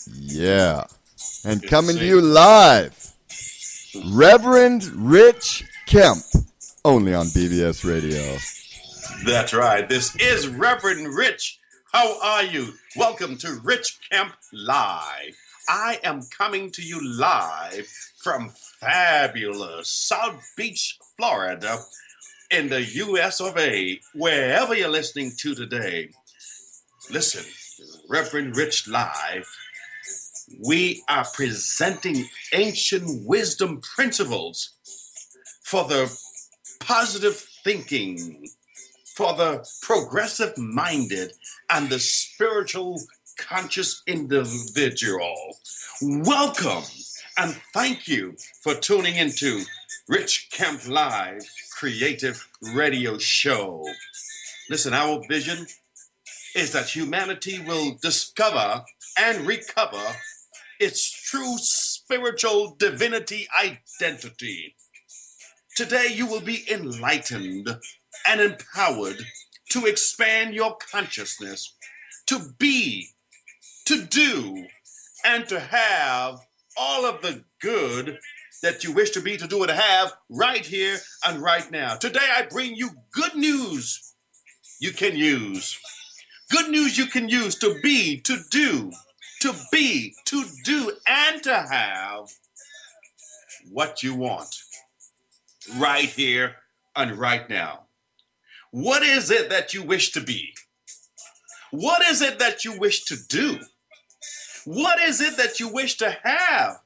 Yeah. And Good to coming to see you you. live, Reverend Rich Kemp, only on BBS Radio. That's right. This is Reverend Rich. How are you? Welcome to Rich Kemp Live. I am coming to you live from fabulous South Beach, Florida, in the U.S. of A. Wherever you're listening to today, listen, Reverend Rich Live. We are presenting ancient wisdom principles for the positive thinking, for the progressive minded, and the spiritual conscious individual. Welcome and thank you for tuning into Rich Kemp Live Creative Radio Show. Listen, our vision is that humanity will discover and recover its true spiritual divinity identity. Today, you will be enlightened and empowered to expand your consciousness, to be, to do, and to have all of the good that you wish to be, to do, and to have right here and right now. Today, I bring you good news you can use. Good news you can use to be, to do, to be, to do, and to have what you want right here and right now. What is it that you wish to be? What is it that you wish to do? What is it that you wish to have?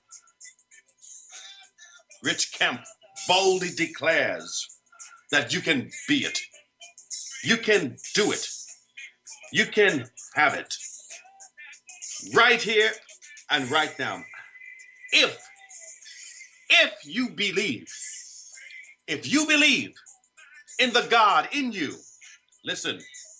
Rich Kemp boldly declares that you can be it. You can do it. You can have it. Right here and right now. If you believe in the God in you, listen,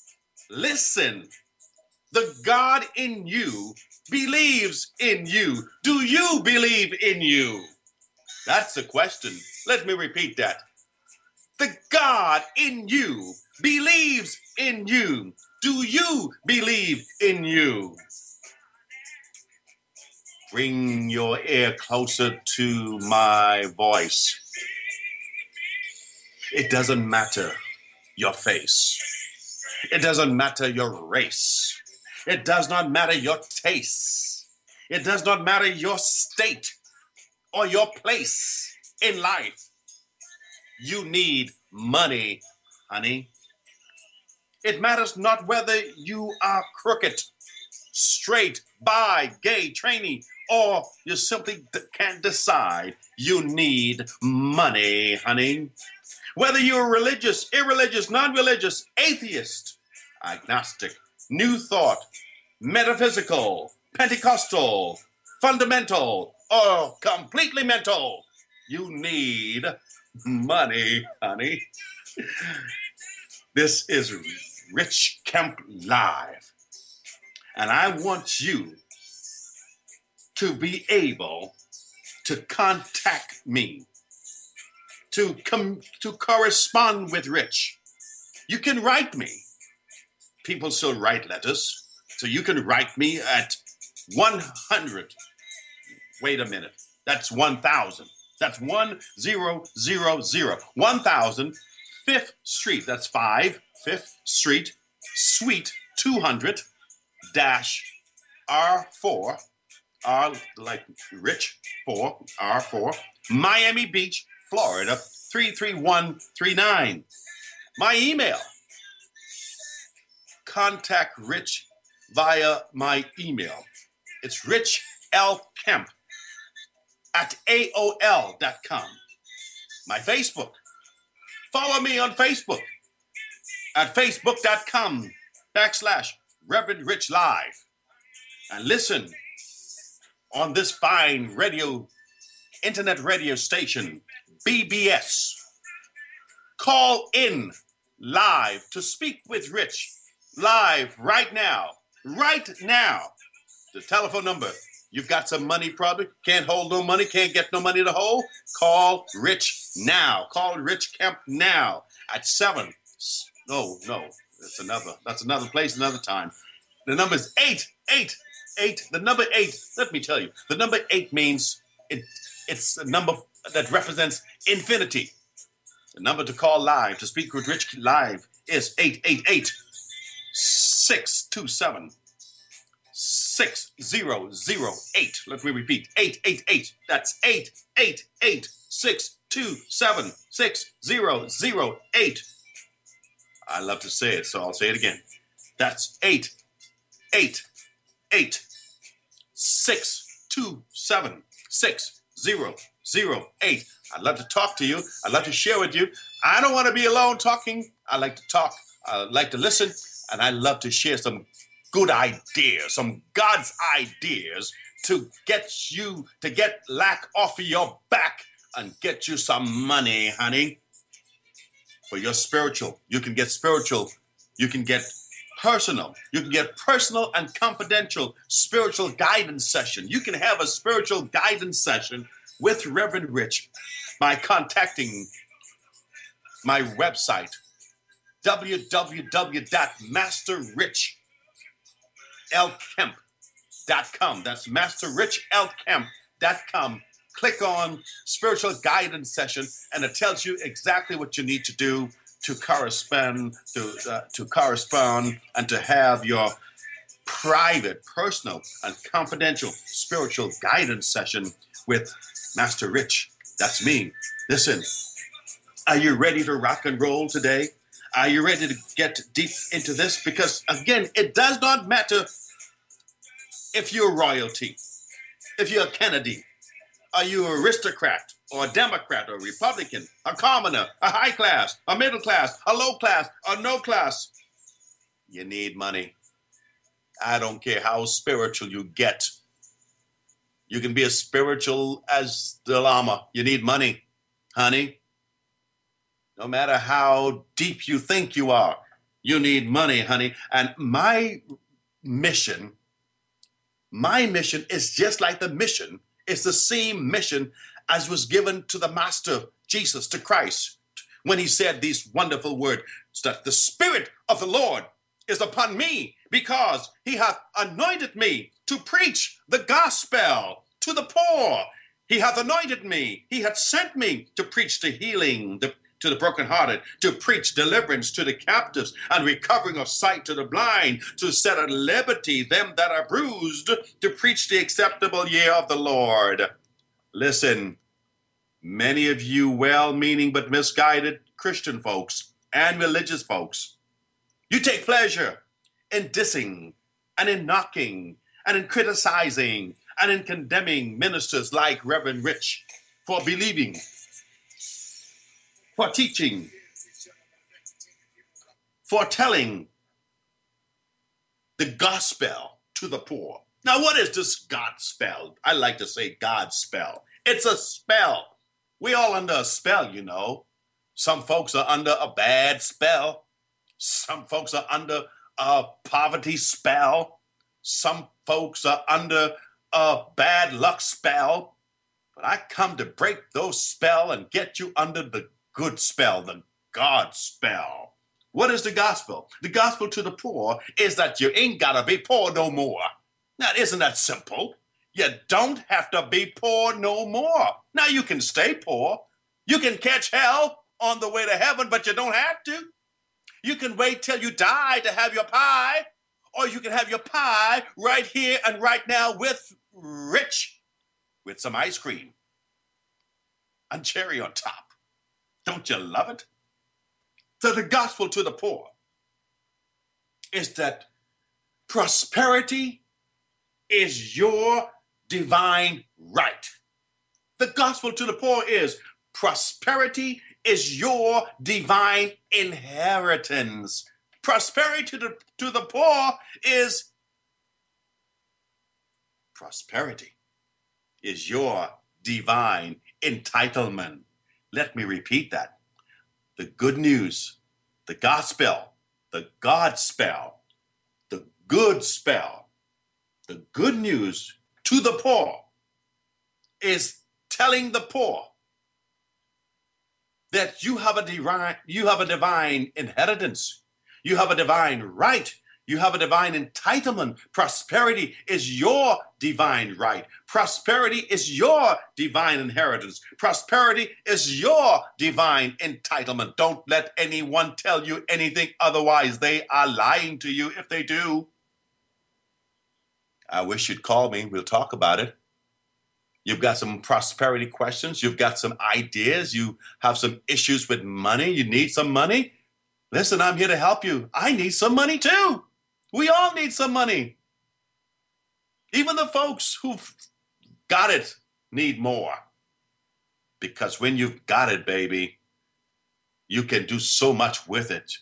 the God in you believes in you. Do you believe in you? That's the question. Let me repeat that. The God in you believes in you. Do you believe in you? Bring your ear closer to my voice. It doesn't matter your face. It doesn't matter your race. It does not matter your taste. It does not matter your state or your place in life. You need money, honey. It matters not whether you are crooked, straight, bi, gay, trainee, or you simply can't decide. You need money, honey. Whether you're religious, irreligious, non-religious, atheist, agnostic, new thought, metaphysical, Pentecostal, fundamental, or completely mental, you need money, honey. This is Rich Kemp Live, and I want you to be able to contact me, to correspond with Rich. You can write me. People still write letters, so you can write me at 100. Wait a minute. That's 1,000. That's 1000. 1000 5th Street. That's 5th Street, Suite 200 dash R4. R like Rich 4 R4. Miami Beach, Florida 33139. My email. Contact Rich via my email. It's richlkemp at AOL.com. My Facebook. Follow me on Facebook at facebook.com/Reverend Rich Live. And listen on this fine internet radio station, BBS. Call in live to speak with Rich live right now. Right now. The telephone number. You've got some money probably. Can't hold no money. Can't get no money to hold. Call Rich now. Call Rich Kemp now at 7. No. That's another place, another time. The number is 8, the number 8, let me tell you, the number 8 means it's a number that represents infinity. The number to call live, to speak with Rich live, is 888-627-6008. Let me repeat, 888. That's 888-627-6008. I love to say it, so I'll say it again. That's 888-627-6008. I'd love to talk to you. I'd love to share with you. I don't want to be alone talking. I like to talk. I like to listen. And I love to share some good ideas, some God's ideas to get lack off of your back and get you some money, honey. For your spiritual. You can get spiritual. You can get personal. You can get personal and confidential spiritual guidance session. You can have a spiritual guidance session with Reverend Rich by contacting my website, www.masterrichlkemp.com. That's masterrichlkemp.com. Click on spiritual guidance session, and it tells you exactly what you need to do to correspond and to have your private, personal, and confidential spiritual guidance session with Master Rich. That's me. Listen, are you ready to rock and roll today? Are you ready to get deep into this? Because, again, it does not matter if you're royalty, if you're a Kennedy, are you an aristocrat or a Democrat or a Republican, a commoner, a high class, a middle class, a low class, or no class? You need money. I don't care how spiritual you get. You can be as spiritual as the Lama. You need money, honey. No matter how deep you think you are, you need money, honey. And my mission is just like the mission. It's the same mission as was given to the Master Jesus, to Christ, when he said these wonderful words, that the Spirit of the Lord is upon me because he hath anointed me to preach the gospel to the poor. He hath anointed me. He hath sent me to preach the healing to the brokenhearted, to preach deliverance to the captives and recovering of sight to the blind, to set at liberty them that are bruised, to preach the acceptable year of the Lord. Listen, many of you well-meaning but misguided Christian folks and religious folks, you take pleasure in dissing and in knocking and in criticizing and in condemning ministers like Reverend Rich for believing, for teaching, for telling the gospel to the poor. Now, what is this gospel? I like to say Godspell. It's a spell. We all under a spell, you know. Some folks are under a bad spell. Some folks are under a poverty spell. Some folks are under a bad luck spell. But I come to break those spell and get you under the good spell, the God spell. What is the gospel? The gospel to the poor is that you ain't got to be poor no more. Now, isn't that simple? You don't have to be poor no more. Now, you can stay poor. You can catch hell on the way to heaven, but you don't have to. You can wait till you die to have your pie, or you can have your pie right here and right now with Rich, with some ice cream and cherry on top. Don't you love it? So the gospel to the poor is that prosperity is your divine right. The gospel to the poor is prosperity is your divine inheritance. Prosperity to the poor is prosperity is your divine entitlement. Let me repeat that. The good news, the gospel, the God spell, the good spell, the good news to the poor is telling the poor that you have a divine inheritance. You have a divine right. You have a divine entitlement. Prosperity is your divine right. Prosperity is your divine inheritance. Prosperity is your divine entitlement. Don't let anyone tell you anything otherwise. They are lying to you if they do. I wish you'd call me. We'll talk about it. You've got some prosperity questions. You've got some ideas. You have some issues with money. You need some money. Listen, I'm here to help you. I need some money too. We all need some money. Even the folks who've got it need more. Because when you've got it, baby, you can do so much with it.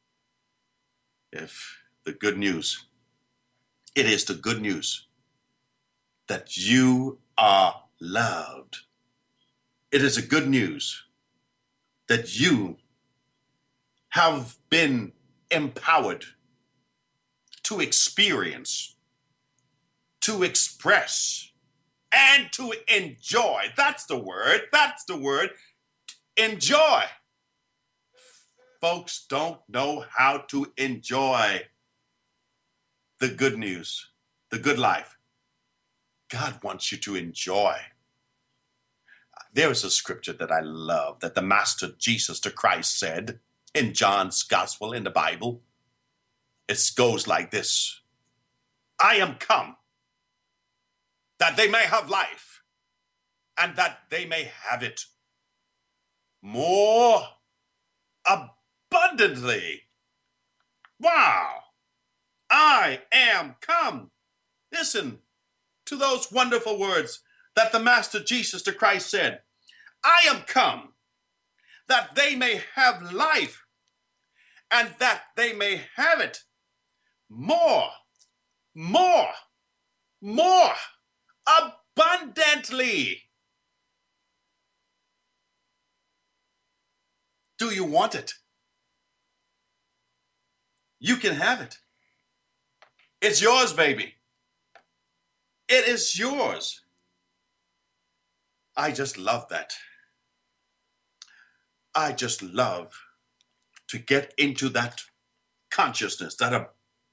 If the good news, it is the good news that you are loved. It is a good news that you have been empowered to experience, to express, and to enjoy. That's the word. That's the word. Enjoy. Folks don't know how to enjoy the good news, the good life. God wants you to enjoy. There is a scripture that I love that the Master Jesus the Christ said in John's Gospel in the Bible. It goes like this. I am come that they may have life and that they may have it more abundantly. Wow. I am come. Listen to those wonderful words that the Master Jesus the Christ said. I am come that they may have life and that they may have it more abundantly. Do you want it? You can have it. It's yours, baby. It is yours. I just love that. I just love to get into that consciousness, that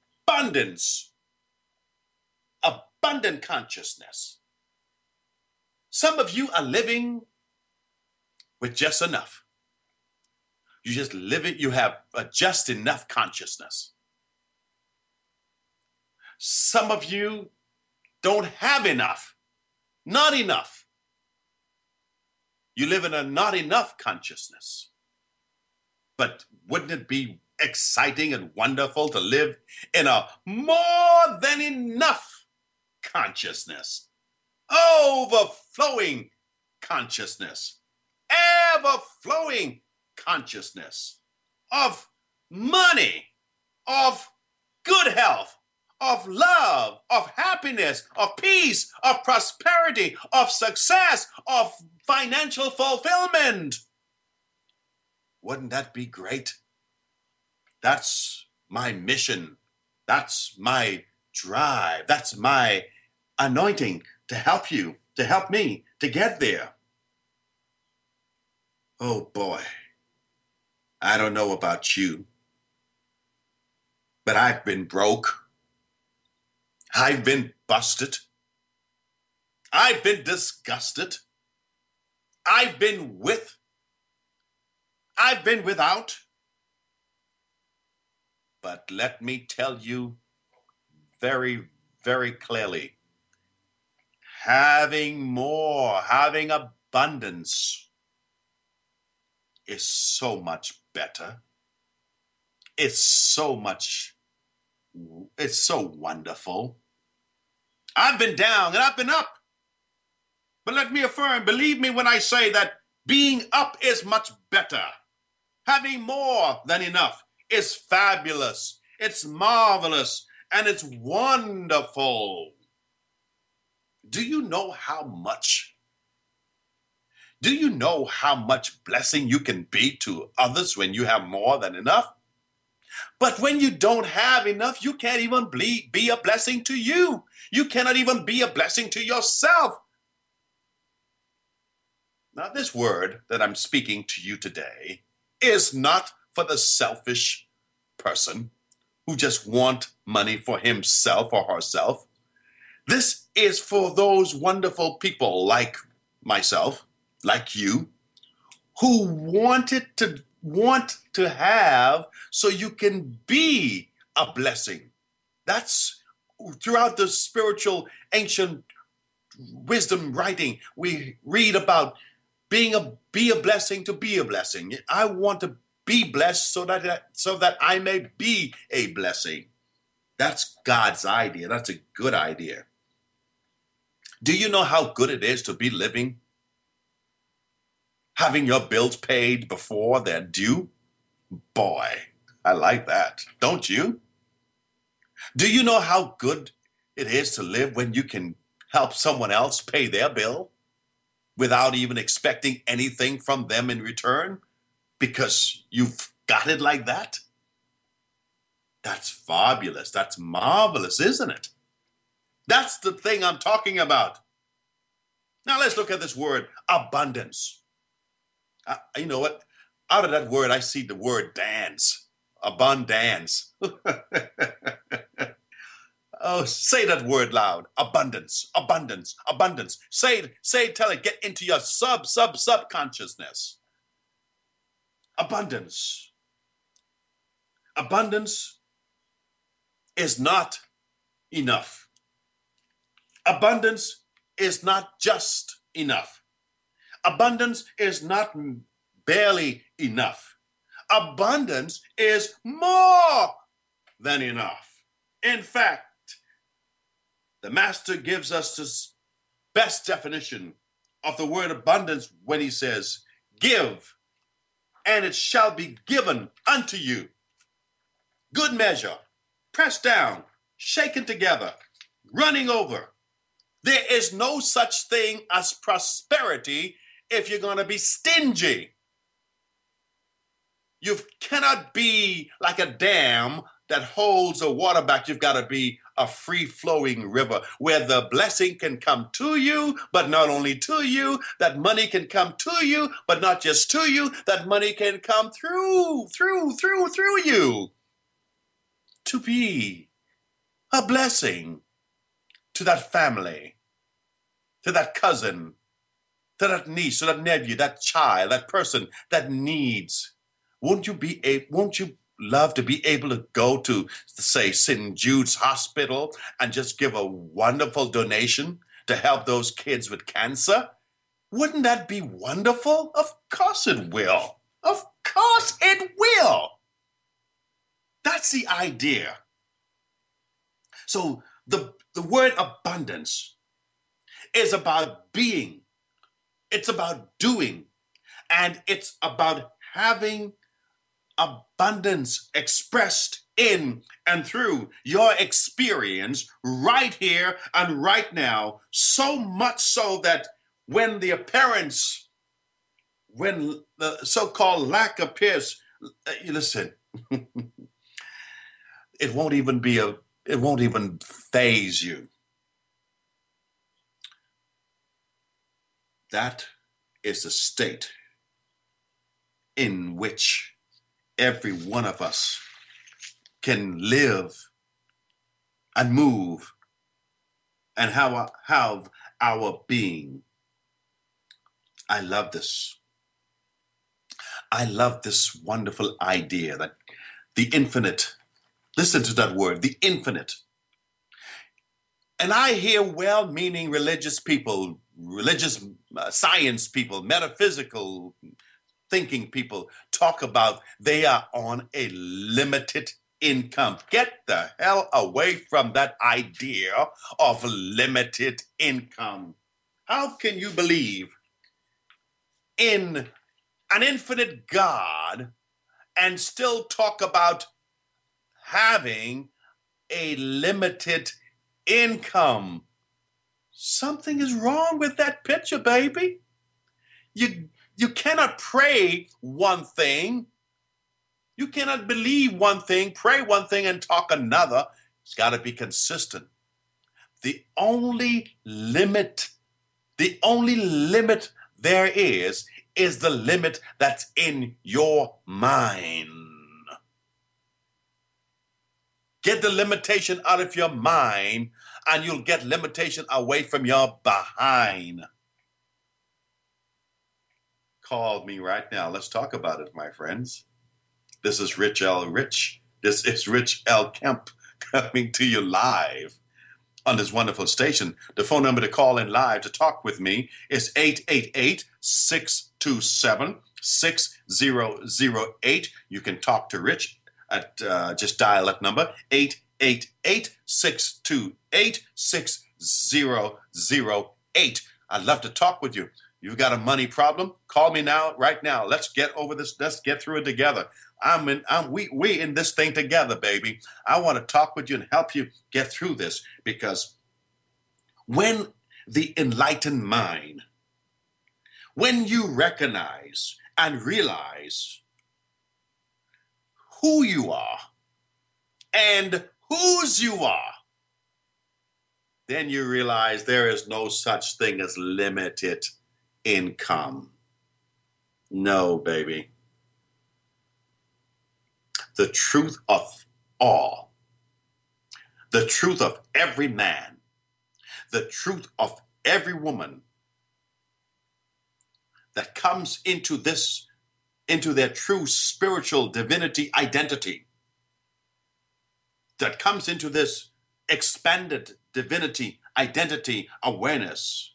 abundant consciousness. Some of you are living with just enough. You just live it, you have just enough consciousness. Some of you don't have enough, not enough. You live in a not enough consciousness. But wouldn't it be exciting and wonderful to live in a more than enough consciousness, overflowing consciousness, ever-flowing consciousness of money, of good health, of love, of happiness, of peace, of prosperity, of success, of financial fulfillment? Wouldn't that be great? That's my mission. That's my drive. That's my anointing to help you, to help me to get there. Oh boy, I don't know about you, but I've been broke. I've been busted. I've been disgusted. I've been without. But let me tell you very, very clearly, having more, having abundance is so much better. It's so wonderful. I've been down and I've been up. But let me affirm, believe me when I say that being up is much better. Having more than enough is fabulous. It's marvelous and it's wonderful. Do you know how much blessing you can be to others when you have more than enough? But when you don't have enough, you can't even be a blessing to you. You cannot even be a blessing to yourself. Now, this word that I'm speaking to you today is not for the selfish person who just want money for himself or herself. This is for those wonderful people like myself, like you, who want to have so you can be a blessing. That's throughout the spiritual ancient wisdom writing. We read about be a blessing to be a blessing. I want to be blessed so that I may be a blessing. That's God's idea. That's a good idea. Do you know how good it is to be living? Having your bills paid before they're due? Boy, I like that. Don't you? Do you know how good it is to live when you can help someone else pay their bill without even expecting anything from them in return because you've got it like that? That's fabulous. That's marvelous, isn't it? That's the thing I'm talking about. Now let's look at this word, abundance. You know what? Out of that word, I see the word dance. Abundance. Oh, say that word loud. Abundance, abundance, abundance. Say it, tell it, get into your subconsciousness. Abundance. Abundance is not enough. Abundance is not just enough. Abundance is not barely enough. Abundance is more than enough. In fact, the Master gives us this best definition of the word abundance when he says, give, and it shall be given unto you. Good measure, pressed down, shaken together, running over. There is no such thing as prosperity if you're going to be stingy. You cannot be like a dam that holds the water back. You've got to be a free-flowing river where the blessing can come to you, but not only to you, that money can come to you, but not just to you, that money can come through you to be a blessing to that family, to that cousin, to that niece, to that nephew, that child, that person that needs. Won't you love to be able to go to, say, St. Jude's Hospital and just give a wonderful donation to help those kids with cancer? Wouldn't that be wonderful? Of course it will. Of course it will. That's the idea. So the word abundance is about being. It's about doing. And it's about having abundance expressed in and through your experience right here and right now, so much so that when the so-called lack appears, listen, it won't even faze you. That is the state in which every one of us can live and move and have our being. I love this. I love this wonderful idea that the infinite, listen to that word, the infinite. And I hear well-meaning religious people, religious science people, metaphysical thinking people talk about they are on a limited income. Get the hell away from that idea of limited income. How can you believe in an infinite God and still talk about having a limited income? Something is wrong with that picture, baby. You cannot pray one thing. You cannot believe one thing, pray one thing, and talk another. It's got to be consistent. The only limit there is the limit that's in your mind. Get the limitation out of your mind, and you'll get limitation away from your behind. Call me right now. Let's talk about it, my friends. This is Rich L. Rich. This is Rich L. Kemp coming to you live on this wonderful station. The phone number to call in live to talk with me is 888-627-6008. You can talk to Rich at just dial that number, 888-628-6008. I'd love to talk with you. You've got a money problem? Call me now, right now. Let's get over this. Let's get through it together. We in this thing together, baby. I want to talk with you and help you get through this, because when the enlightened mind, when you recognize and realize who you are and whose you are, then you realize there is no such thing as limited income. No, baby. The truth of all, the truth of every man, the truth of every woman that comes into their true spiritual divinity identity, that comes into this expanded divinity identity awareness,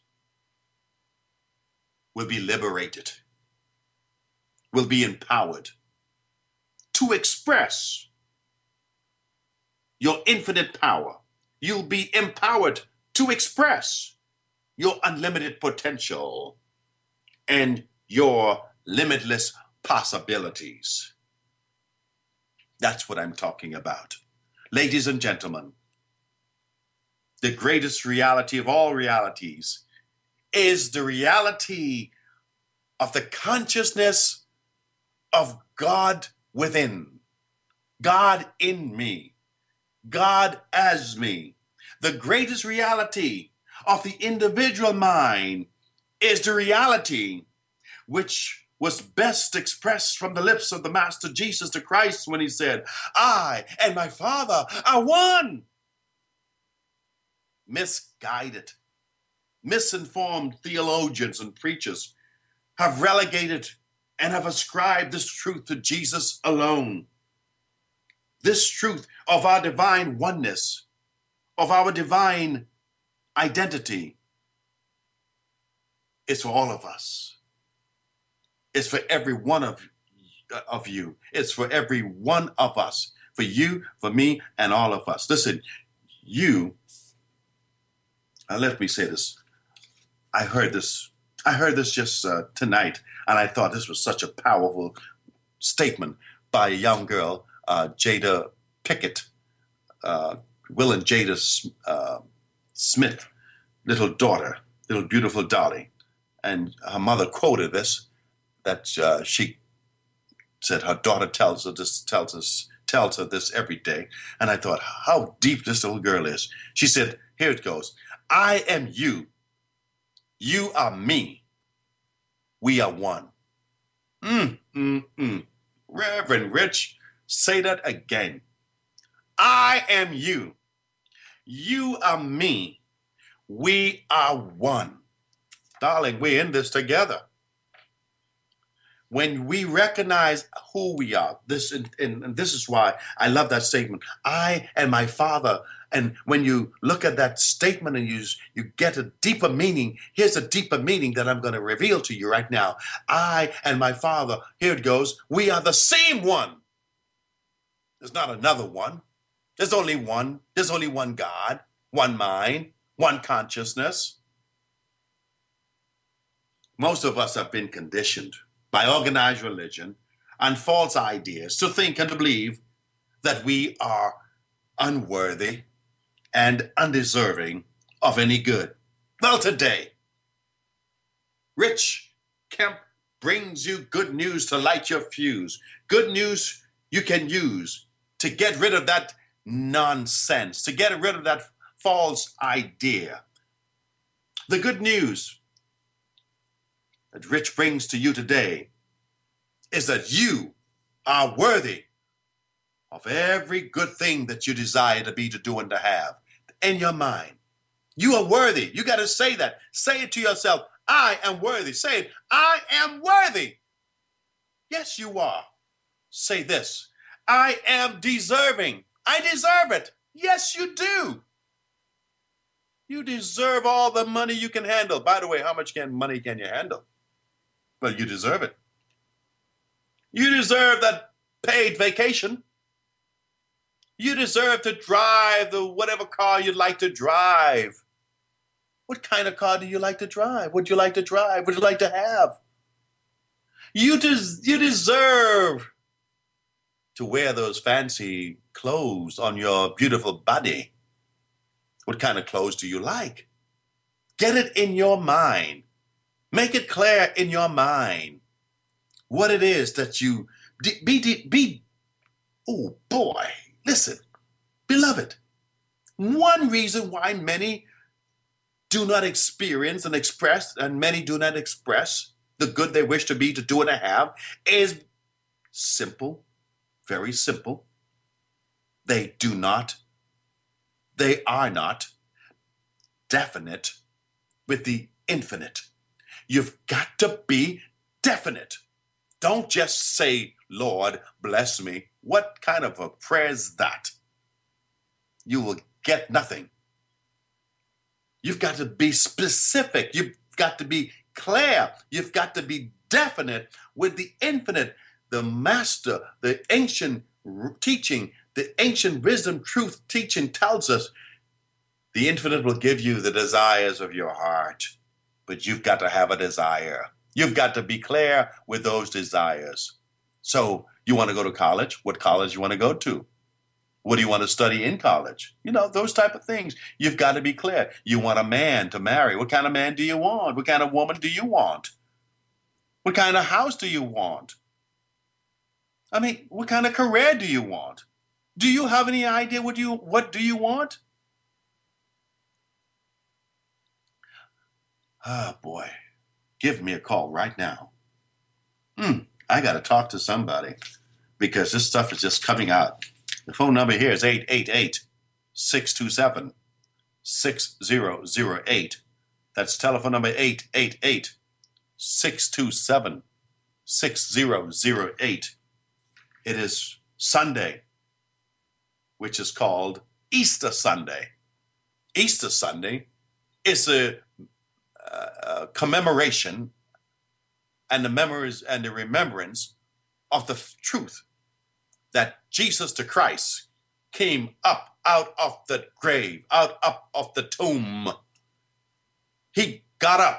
will be liberated, will be empowered to express your infinite power. You'll be empowered to express your unlimited potential and your limitless possibilities. That's what I'm talking about. Ladies and gentlemen, the greatest reality of all realities is the reality of the consciousness of God within, God in me, God as me. The greatest reality of the individual mind is the reality which was best expressed from the lips of the Master Jesus the Christ when he said, "I and my Father are one." Misguided, misinformed theologians and preachers have relegated and have ascribed this truth to Jesus alone. This truth of our divine oneness, of our divine identity, is for all of us. It's for every one of you. It's for every one of us. For you, for me, and all of us. Listen, let me say this. I heard this just tonight, and I thought this was such a powerful statement by a young girl, Jada Pickett, Will and Jada Smith, little daughter, little beautiful Dolly. And her mother quoted this, that she said her daughter tells her this every day. And I thought, how deep this little girl is. She said, here it goes. I am you. You are me. We are one. Reverend Rich, say that again. I am you. You are me. We are one. Darling, we're in this together. When we recognize who we are, and this is why I love that statement, I and my Father. And when you look at that statement and you get a deeper meaning, here's a deeper meaning that I'm going to reveal to you right now. I and my Father, here it goes, we are the same one. There's not another one. There's only one. There's only one God, one mind, one consciousness. Most of us have been conditioned by organized religion and false ideas to think and to believe that we are unworthy and undeserving of any good. Well, today, Rich Kemp brings you good news to light your fuse. Good news you can use to get rid of that nonsense, to get rid of that false idea. The good news that Rich brings to you today is that you are worthy of every good thing that you desire to be, to do, and to have in your mind. You are worthy. You got to say that. Say it to yourself. I am worthy. Say it. I am worthy. Yes, you are. Say this. I am deserving. I deserve it. Yes, you do. You deserve all the money you can handle. By the way, how much money can you handle? Well, you deserve it. You deserve that paid vacation. You deserve to drive the whatever car you'd like to drive. What kind of car do you like to drive? Would you like to drive? Would you like to have? You deserve to wear those fancy clothes on your beautiful body. What kind of clothes do you like? Get it in your mind. Make it clear in your mind what it is that you be. Oh boy, listen, beloved. One reason why many do not experience and express, and many do not express the good they wish to be, to do, and to have, is simple, very simple. They are not definite with the infinite. You've got to be definite. Don't just say, Lord, bless me. What kind of a prayer is that? You will get nothing. You've got to be specific. You've got to be clear. You've got to be definite with the infinite, the master, the ancient teaching, the ancient wisdom, truth teaching tells us the infinite will give you the desires of your heart. But you've got to have a desire. You've got to be clear with those desires. So you want to go to college? What college you want to go to? What do you want to study in college? You know, those type of things. You've got to be clear. You want a man to marry. What kind of man do you want? What kind of woman do you want? What kind of house do you want? I mean, what kind of career do you want? Do you have any idea what do you want? Ah, boy. Give me a call right now. I got to talk to somebody because this stuff is just coming out. The phone number here is 888-627-6008. That's telephone number 888-627-6008. It is Sunday, which is called Easter Sunday. Easter Sunday is a commemoration and the memories and the remembrance of the truth that Jesus the Christ came up out of the grave, up of the tomb. He got up.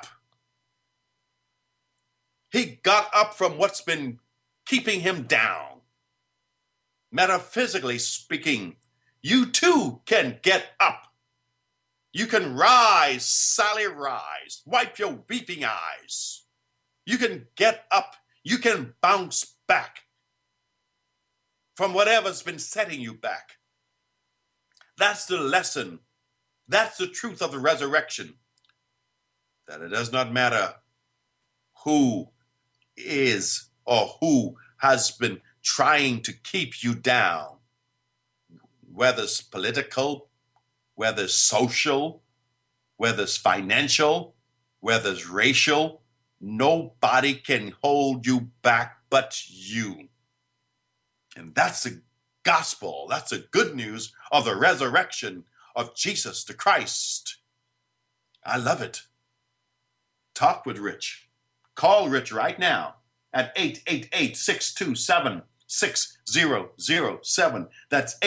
He got up from what's been keeping him down. Metaphysically speaking, you too can get up. You can rise, Sally, rise. Wipe your weeping eyes. You can get up. You can bounce back from whatever's been setting you back. That's the lesson. That's the truth of the resurrection. That it does not matter who is or who has been trying to keep you down, whether it's political, whether it's social, whether it's financial, whether it's racial. Nobody can hold you back but you. And that's the gospel. That's the good news of the resurrection of Jesus the Christ. I love it. Talk with Rich. Call Rich right now at 888-627-6007. That's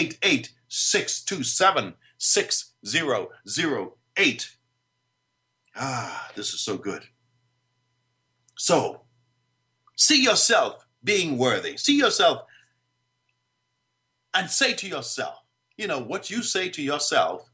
888-627-6008. Ah, this is so good. So, see yourself being worthy. See yourself and say to yourself, you know, what you say to yourself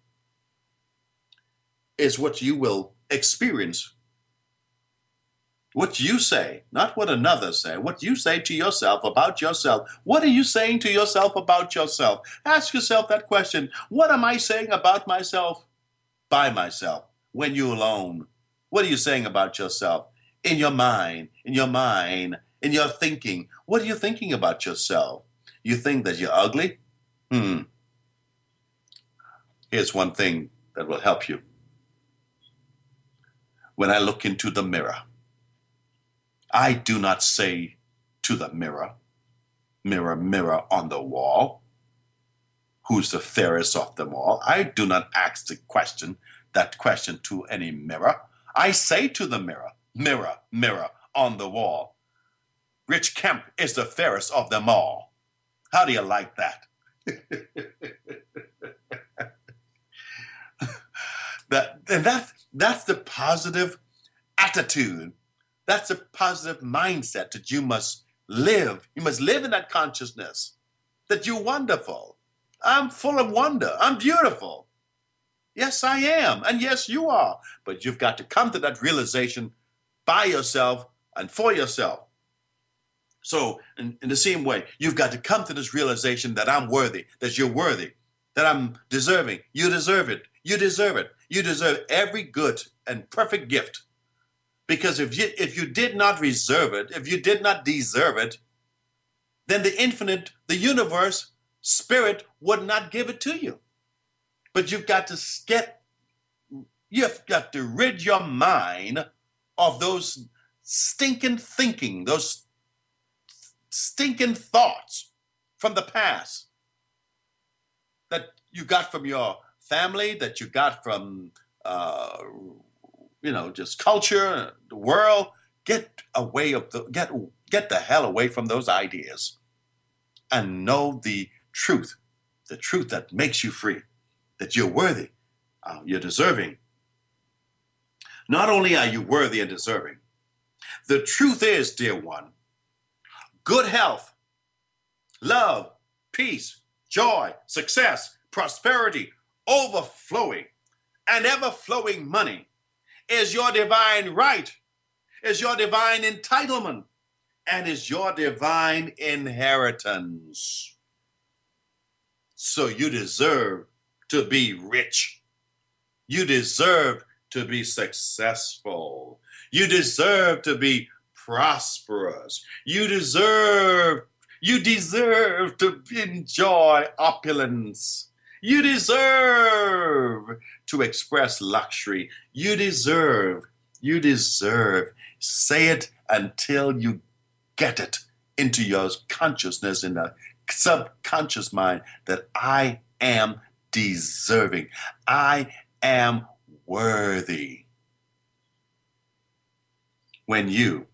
is what you will experience. What you say, not what another say, what you say to yourself about yourself. What are you saying to yourself about yourself? Ask yourself that question. What am I saying about myself by myself when you're alone? What are you saying about yourself? In your mind, in your thinking. What are you thinking about yourself? You think that you're ugly? Here's one thing that will help you. When I look into the mirror, I do not say to the mirror, mirror, mirror on the wall, who's the fairest of them all? I do not ask that question to any mirror. I say to the mirror, mirror, mirror on the wall, Rich Kemp is the fairest of them all. How do you like that? That's the positive attitude. That's a positive mindset that you must live. You must live in that consciousness that you're wonderful. I'm full of wonder. I'm beautiful. Yes, I am. And yes, you are. But you've got to come to that realization by yourself and for yourself. So in the same way, you've got to come to this realization that I'm worthy, that you're worthy, that I'm deserving. You deserve it. You deserve it. You deserve every good and perfect gift. Because if you did not reserve it, if you did not deserve it, then the infinite, the universe, spirit would not give it to you. But you've got to rid your mind of those stinking thinking, those stinking thoughts from the past that you got from your family, that you got from just culture, the world. Get the hell away from those ideas and know the truth that makes you free, that you're worthy, you're deserving. Not only are you worthy and deserving, the truth is, dear one, good health, love, peace, joy, success, prosperity, overflowing, and ever-flowing money is your divine right, is your divine entitlement, and is your divine inheritance. So you deserve to be rich. You deserve to be successful. You deserve to be prosperous. You deserve to enjoy opulence. You deserve to express luxury. You deserve. Say it until you get it into your consciousness, in the subconscious mind, that I am deserving. I am worthy. When you,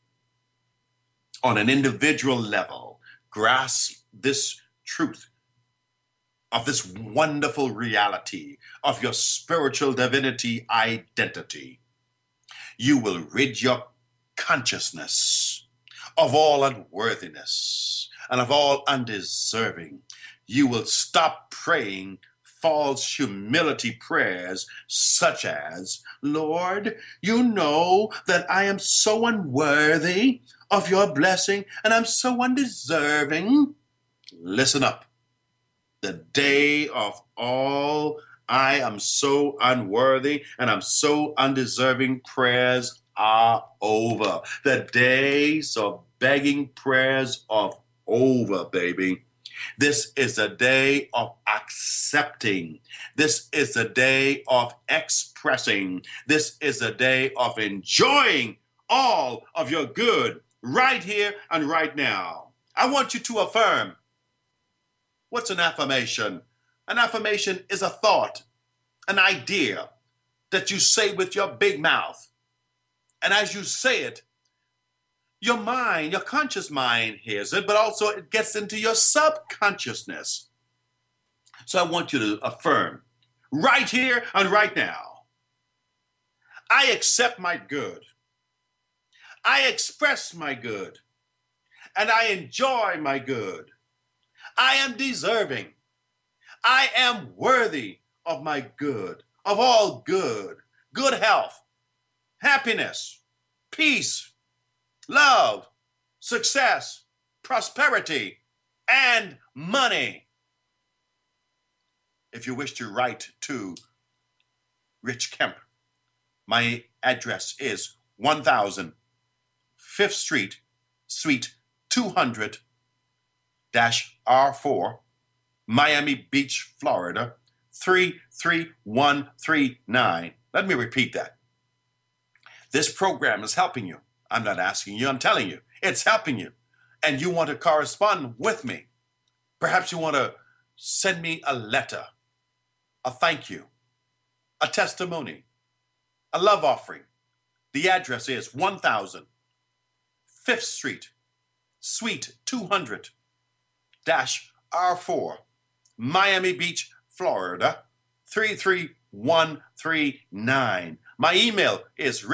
on an individual level, grasp this truth of this wonderful reality of your spiritual divinity identity, you will rid your consciousness of all unworthiness and of all undeserving. You will stop praying false humility prayers such as, Lord, you know that I am so unworthy of your blessing and I'm so undeserving. Listen up. The day of all I am so unworthy and I'm so undeserving prayers are over. The days of begging prayers are over, baby. This is a day of accepting. This is a day of expressing. This is a day of enjoying all of your good right here and right now. I want you to affirm. What's an affirmation? An affirmation is a thought, an idea that you say with your big mouth. And as you say it, your mind, your conscious mind hears it, but also it gets into your subconsciousness. So I want you to affirm right here and right now. I accept my good. I express my good. And I enjoy my good. I am deserving. I am worthy of my good, of all good, good health, happiness, peace, love, success, prosperity, and money. If you wish to write to Rich Kemp, my address is 1000 5th Street, Suite 200, R4, Miami Beach, Florida, 33139. Let me repeat that. This program is helping you. I'm not asking you, I'm telling you. It's helping you. And you want to correspond with me. Perhaps you want to send me a letter, a thank you, a testimony, a love offering. The address is 1000 5th Street, Suite 200, R4, Miami Beach, Florida, 33139. My email is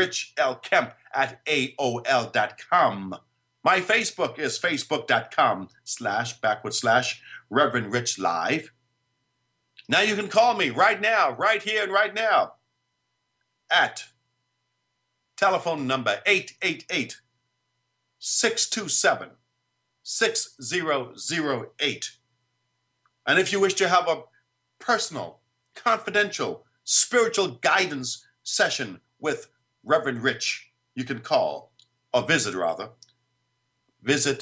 richlkemp@aol.com. My Facebook is facebook.com//Reverend Rich Live. Now you can call me right now, right here and right now at telephone number 888-627-6008. And if you wish to have a personal, confidential, spiritual guidance session with Reverend Rich, you can call, or visit rather, visit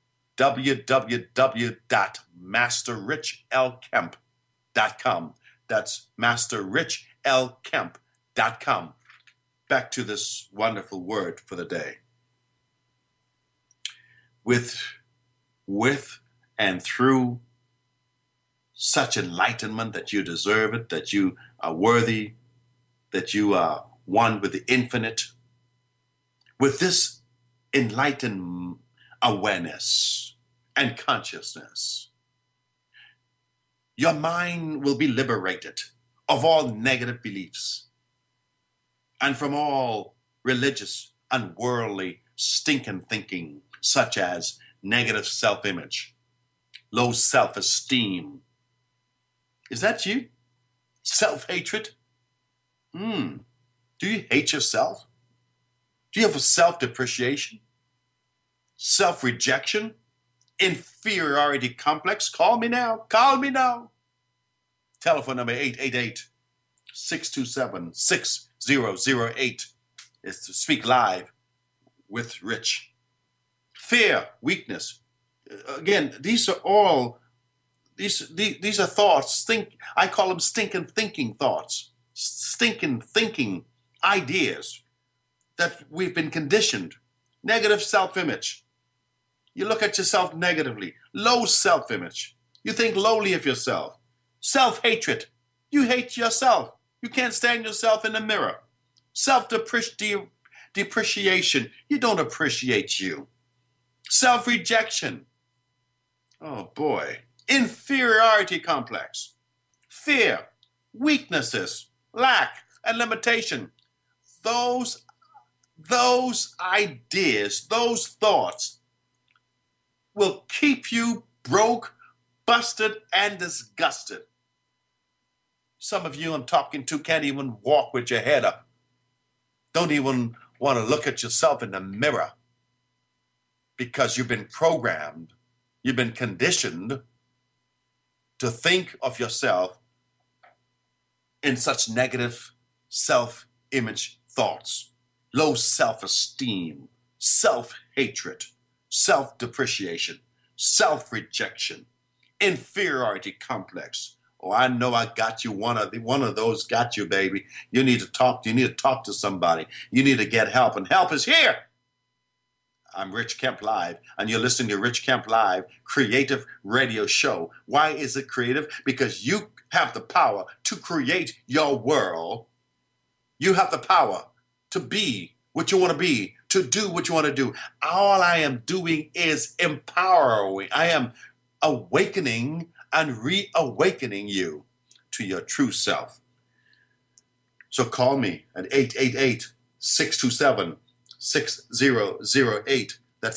www.masterrichlkemp.com. That's masterrichlkemp.com. Back to this wonderful word for the day. With and through such enlightenment that you deserve it, that you are worthy, that you are one with the infinite. With this enlightened awareness and consciousness, your mind will be liberated of all negative beliefs and from all religious and worldly stinking thinking, such as negative self-image, low self-esteem. Is that you? Self-hatred? Do you hate yourself? Do you have a self-depreciation? Self-rejection? Inferiority complex? Call me now. Call me now. Telephone number 888-627-6008 is to speak live with Rich. Fear, weakness. Again, these are all, these are thoughts. I call them stinking thinking thoughts. Stinking thinking ideas that we've been conditioned. Negative self-image. You look at yourself negatively. Low self-image. You think lowly of yourself. Self-hatred. You hate yourself. You can't stand yourself in the mirror. Self-depreciation. You don't appreciate you. Self-rejection. Oh boy. Inferiority complex. Fear. Weaknesses. Lack and limitation. Those ideas, those thoughts will keep you broke, busted, and disgusted. Some of you I'm talking to can't even walk with your head up. Don't even want to look at yourself in the mirror because you've been programmed, you've been conditioned to think of yourself in such negative self-image thoughts, low self-esteem, self-hatred, self-depreciation, self-rejection, inferiority complex. Oh, I know I got you. One of those got you, baby. You need to talk. You need to talk to somebody. You need to get help, and help is here. I'm Rich Kemp Live, and you're listening to Rich Kemp Live, creative radio show. Why is it creative? Because you have the power to create your world. You have the power to be what you want to be, to do what you want to do. All I am doing is empowering. I am awakening and reawakening you to your true self. So call me at 888-627-6008. That's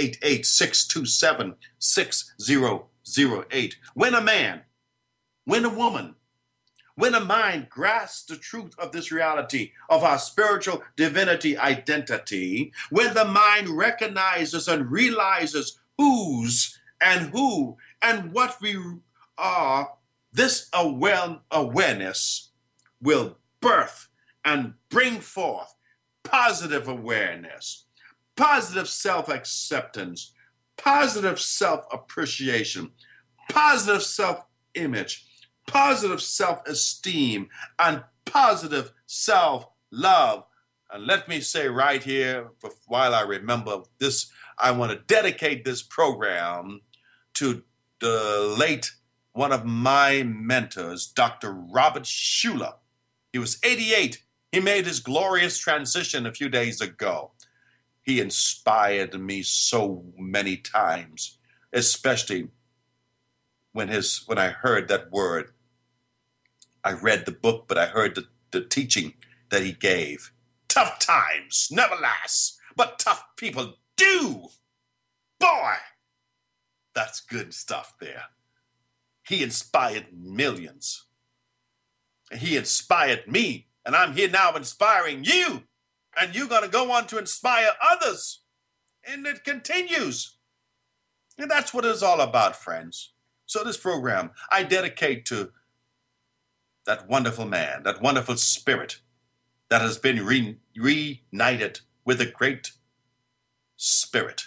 888-627-6008. When a man, when a woman, when a mind grasps the truth of this reality of our spiritual divinity identity, when the mind recognizes and realizes whose and who and what we are, this awareness will birth and bring forth positive awareness, positive self-acceptance, positive self-appreciation, positive self-image, positive self-esteem, and positive self-love. And let me say right here, while I remember this, I want to dedicate this program to the late one of my mentors, Dr. Robert Schuller. He was 88. He made his glorious transition a few days ago. He inspired me so many times, especially when I heard that word. I read the book, but I heard the teaching that he gave. Tough times never last, but tough people do. Boy, that's good stuff there. He inspired millions. He inspired me, and I'm here now inspiring you. And you're going to go on to inspire others. And it continues. And that's what it's all about, friends. So this program, I dedicate to that wonderful man, that wonderful spirit that has been reunited with a great spirit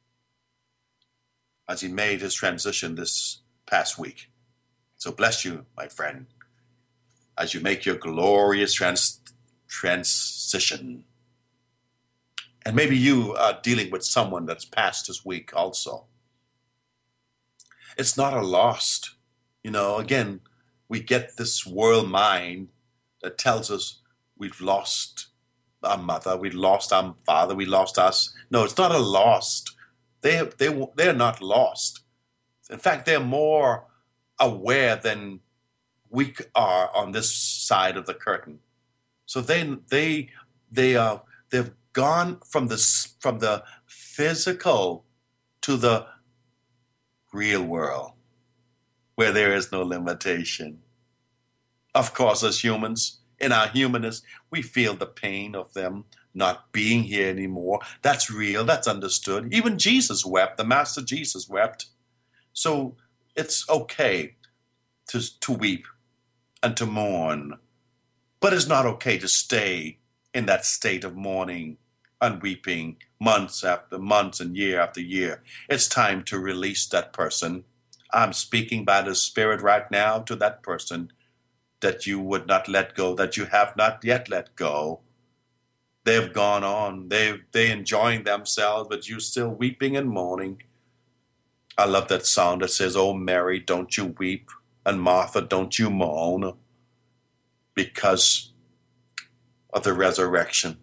as he made his transition this past week. So bless you, my friend, as you make your glorious transition. And maybe you are dealing with someone that's passed this week also. It's not a loss. Again, we get this world mind that tells us we've lost our mother, we lost our father, we lost us. No, it's not a loss. They're not lost. In fact, they're more aware than we are on this side of the curtain. So they've gone from the physical to the real world, where there is no limitation. Of course, as humans, in our humanness, we feel the pain of them not being here anymore. That's real, that's understood. Even Jesus wept, the Master Jesus wept. So it's okay to weep and to mourn, but it's not okay to stay in that state of mourning and weeping months after months and year after year. It's time to release that person. I'm speaking by the Spirit right now to that person that you would not let go, that you have not yet let go. They've gone on. They're enjoying themselves, but you're still weeping and mourning. I love that song that says, "Oh, Mary, don't you weep, and Martha, don't you moan, because of the resurrection.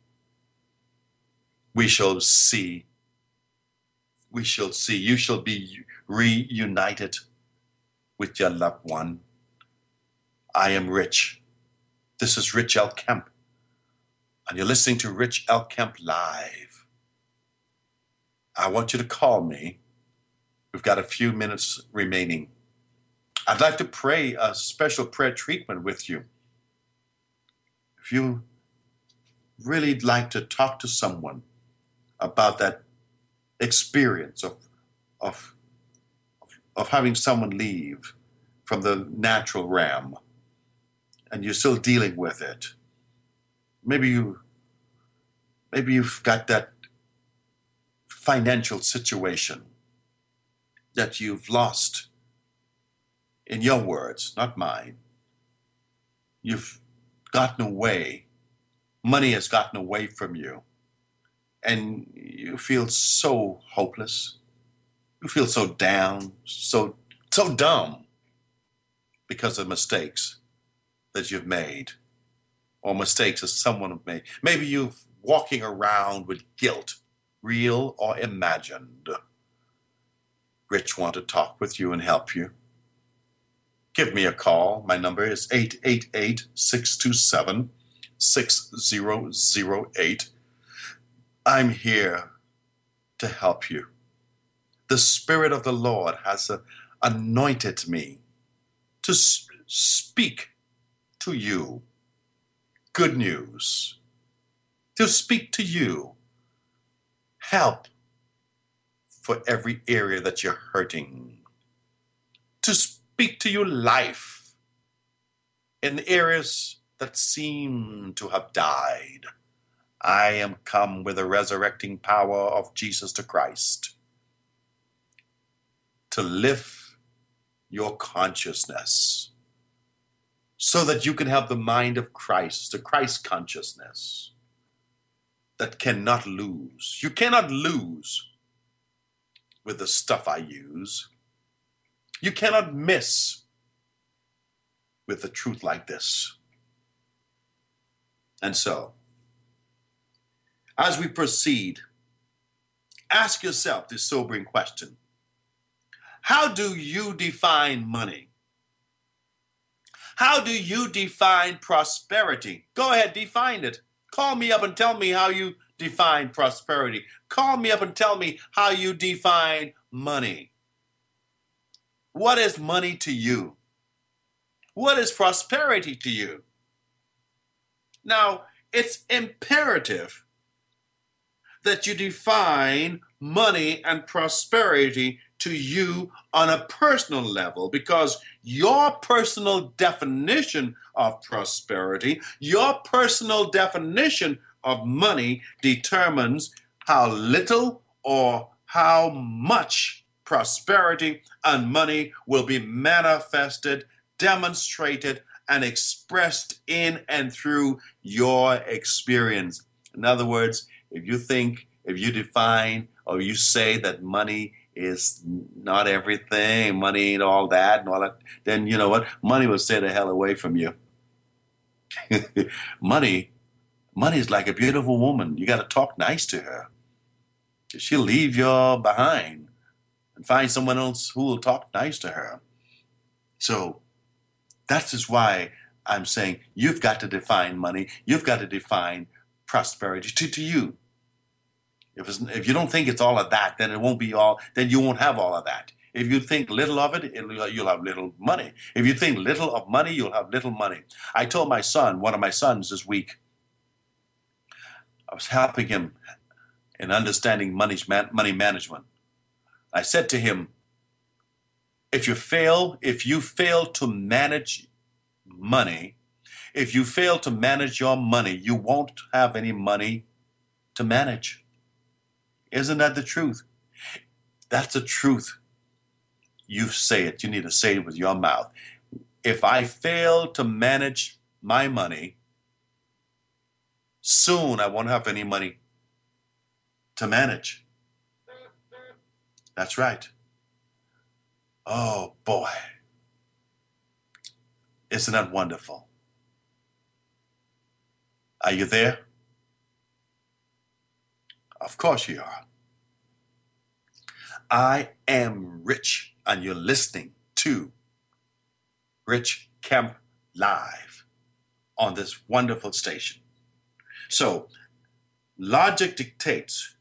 We shall see. You shall be reunited with your loved one." I am Rich. This is Rich L. Kemp, and you're listening to Rich L. Kemp Live. I want you to call me. We've got a few minutes remaining. I'd like to pray a special prayer treatment with you. If you really like to talk to someone about that experience of having someone leave from the natural realm, and you're still dealing with it. Maybe you've got that financial situation that you've lost. In your words, not mine. You've gotten away. Money has gotten away from you. And you feel so hopeless. You feel so down, so dumb because of mistakes that you've made, or mistakes that someone have made. Maybe you're walking around with guilt, real or imagined. Rich want to talk with you and help you. Give me a call. My number is 888-627-6008. I'm here to help you. The Spirit of the Lord has anointed me to speak to you good news, to speak to you help for every area that you're hurting, to speak to you life in areas that seem to have died. I am come with the resurrecting power of Jesus the Christ. to lift your consciousness so that you can have the mind of Christ, the Christ consciousness that cannot lose. You cannot lose with the stuff I use. You cannot miss with a truth like this. And so, as we proceed, ask yourself this sobering question. How do you define money? How do you define prosperity? Go ahead, define it. Call me up and tell me how you define prosperity. Call me up and tell me how you define money. What is money to you? What is prosperity to you? Now, it's imperative that you define money and prosperity to you on a personal level, because your personal definition of prosperity, your personal definition of money determines how little or how much prosperity and money will be manifested, demonstrated, and expressed in and through your experience. In other words, if you define or you say that money is not everything, money ain't all that and all that, then you know what? Money will stay the hell away from you. Money is like a beautiful woman. You got to talk nice to her. She'll leave you behind and find someone else who will talk nice to her. So that is why I'm saying you've got to define money. You've got to define prosperity to you. If you don't think it's all of that, then it won't be all. Then you won't have all of that. If you think little of it, you'll have little money. If you think little of money, you'll have little money. I told my son, one of my sons this week, I was helping him in understanding money management. I said to him, if you fail to manage money, if you fail to manage your money, you won't have any money to manage. Isn't that the truth? That's the truth. You say it. You need to say it with your mouth. If I fail to manage my money, soon I won't have any money to manage. That's right. Oh, boy. Isn't that wonderful? Are you there? Of course you are. I am Rich, and you're listening to Rich Kemp Live on this wonderful station. So, logic dictates.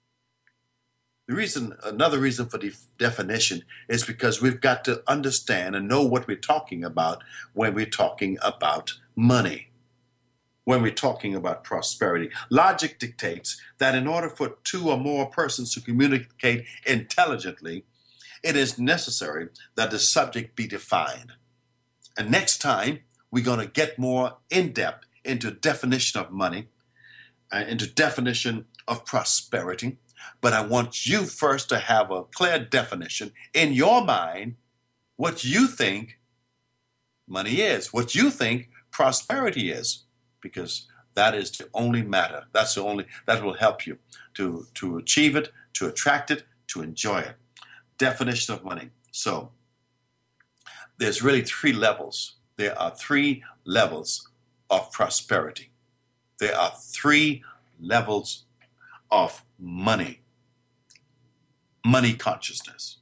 Another reason for the definition is because we've got to understand and know what we're talking about when we're talking about money, when we're talking about prosperity. Logic dictates that in order for two or more persons to communicate intelligently, it is necessary that the subject be defined. And next time, we're going to get more in-depth into definition of money, into definition of prosperity. But I want you first to have a clear definition in your mind what you think money is, what you think prosperity is, because that is the only matter. That will help you to achieve it, to attract it, to enjoy it. Definition of money. So there's really three levels. There are three levels of prosperity. There are three levels of money consciousness.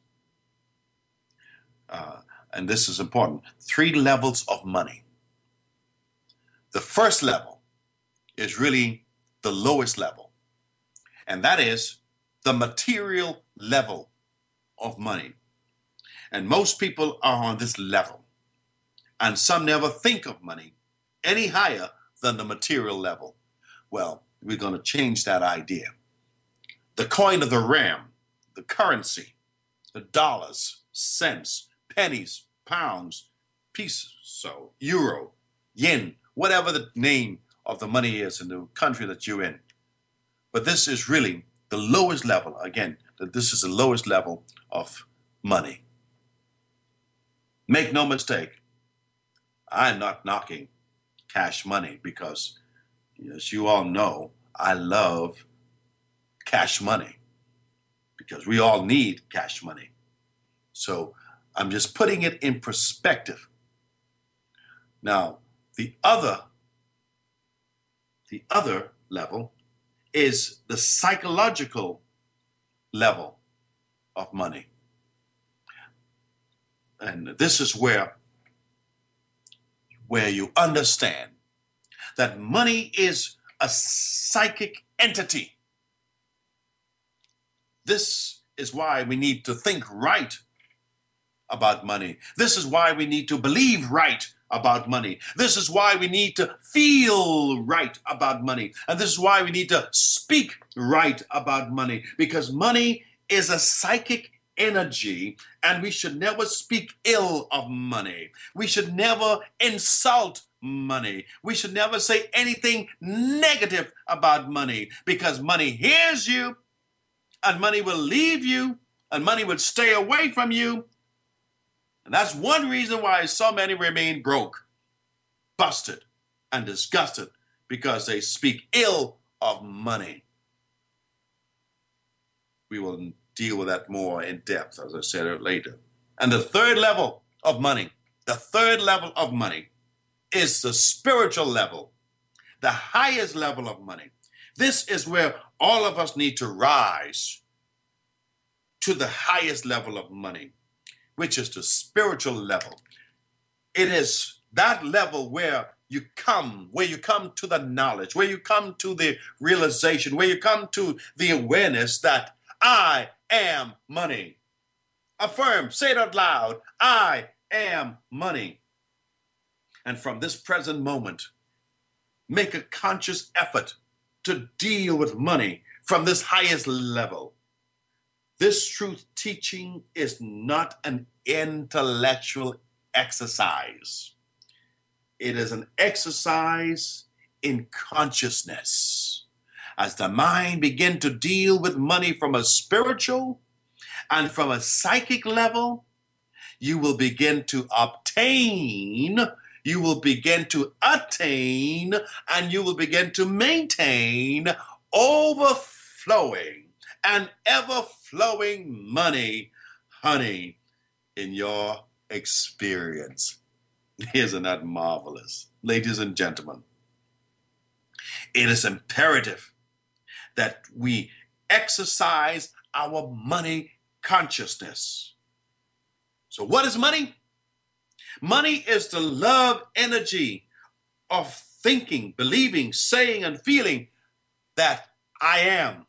And this is important. Three levels of money. The first level is really the lowest level, and that is the material level of money. And most people are on this level, and some never think of money any higher than the material level. Well, we're going to change that idea. The coin of the realm, the currency, the dollars, cents, pennies, pounds, peso, euro, yen, whatever the name of the money is in the country that you're in. But this is really the lowest level. Again, this is the lowest level of money. Make no mistake, I'm not knocking cash money because, as you all know, I love cash money because we all need cash money. So I'm just putting it in perspective. Now, the other level is the psychological level of money. And this is where you understand that money is a psychic entity. This is why we need to think right about money. This is why we need to believe right about money. This is why we need to feel right about money. And this is why we need to speak right about money, because money is a psychic energy, and we should never speak ill of money. We should never insult money. We should never say anything negative about money, because money hears you, and money will leave you, and money will stay away from you. And that's one reason why so many remain broke, busted, and disgusted, because they speak ill of money. We will deal with that more in depth, as I said later. And the third level of money is the spiritual level, the highest level of money. This is where all of us need to rise to the highest level of money, which is the spiritual level. It is that level where you come to the knowledge, where you come to the realization, where you come to the awareness that I am money. Affirm, say it out loud, I am money. And from this present moment, make a conscious effort to deal with money from this highest level. This truth teaching is not an intellectual exercise. It is an exercise in consciousness. As the mind begins to deal with money from a spiritual and from a psychic level, you will begin to obtain, you will begin to attain, and you will begin to maintain overflowing and ever-flowing money, honey, in your experience. Isn't that marvelous? Ladies and gentlemen, it is imperative that we exercise our money consciousness. So what is money? Money is the love energy of thinking, believing, saying, and feeling that I am.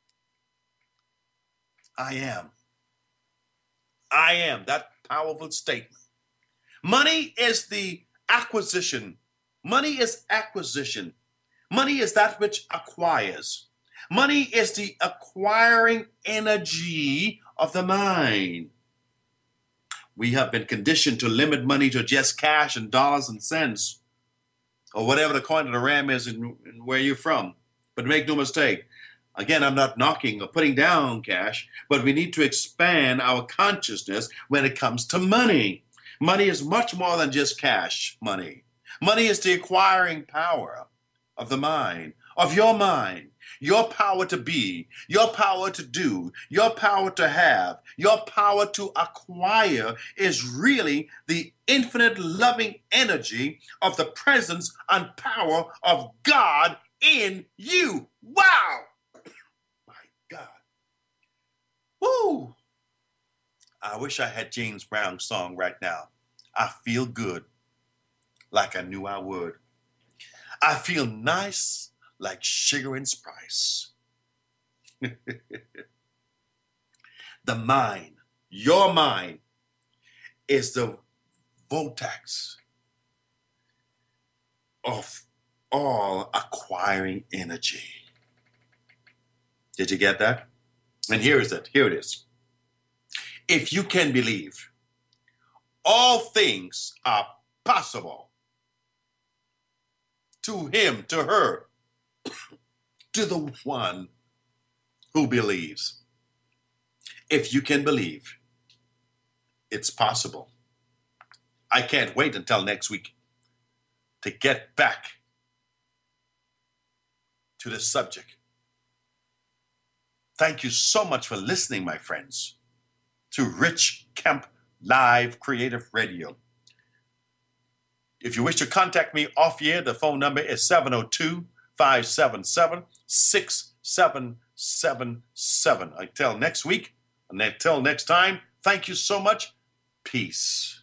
I am. I am. That powerful statement. Money is the acquisition. Money is acquisition. Money is that which acquires. Money is the acquiring energy of the mind. We have been conditioned to limit money to just cash and dollars and cents, or whatever the coin of the ram is and where you're from. But make no mistake, again, I'm not knocking or putting down cash, but we need to expand our consciousness when it comes to money. Money is much more than just cash money. Money is the acquiring power of the mind, of your mind, your power to be, your power to do, your power to have, your power to acquire is really the infinite loving energy of the presence and power of God in you. Wow! My God. Woo! I wish I had James Brown's song right now. I feel good like I knew I would. I feel nice like sugar and spice. The mind, your mind, is the vortex of all acquiring energy. Did you get that? And here it is. If you can believe, all things are possible to him, to her, to the one who believes. If you can believe, it's possible. I can't wait until next week to get back to this subject. Thank you so much for listening, my friends, to Rich Kemp Live Creative Radio. If you wish to contact me off air, the phone number is 702-577-6777. Until next week, and until next time, thank you so much. Peace.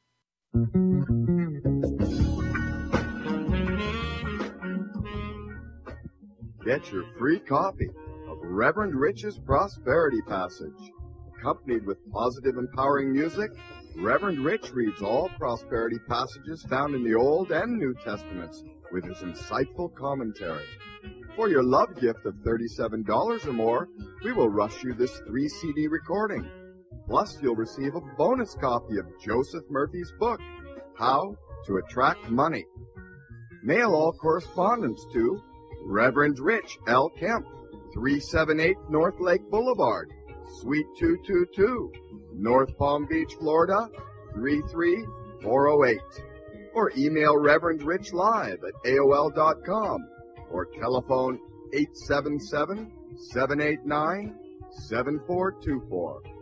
Get your free copy of Reverend Rich's Prosperity Passage. Accompanied with positive, empowering music, Reverend Rich reads all prosperity passages found in the Old and New Testaments with his insightful commentary. For your love gift of $37 or more, we will rush you this 3-CD recording. Plus, you'll receive a bonus copy of Joseph Murphy's book, How to Attract Money. Mail all correspondence to Reverend Rich L. Kemp, 378 North Lake Boulevard, Suite 222, North Palm Beach, Florida, 33408. Or email Reverend Rich Live at AOL.com or telephone 877-789-7424.